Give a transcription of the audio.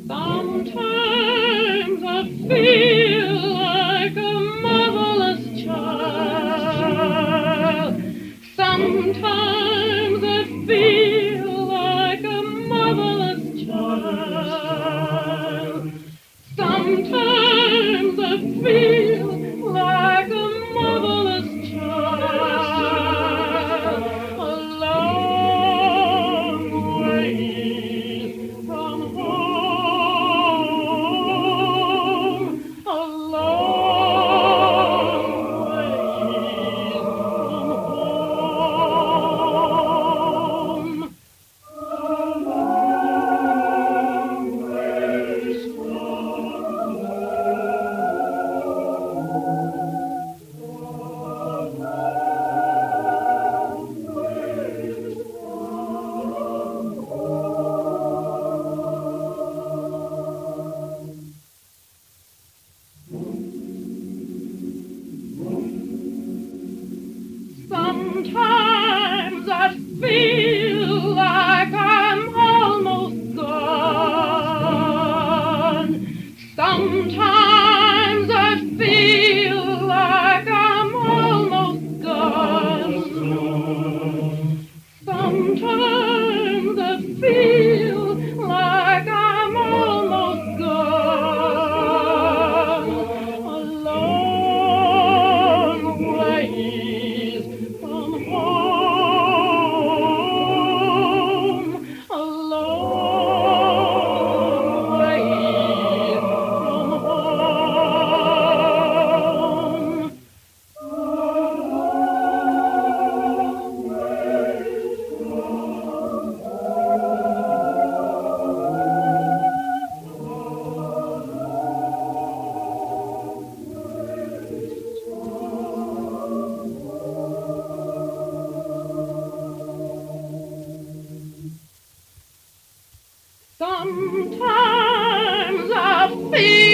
Sometimes I feel like a motherless child. Sometimes I feel like a motherless child. Sometimes I feel like a motherless child. A long way from home. A long way from home. Sometimes I feel like I'm almost gone. Sometimes I feel like I'm almost gone. Sometimes I feel like I'm almost gone. A long ways from home. A long ways from home. Sometimes I feel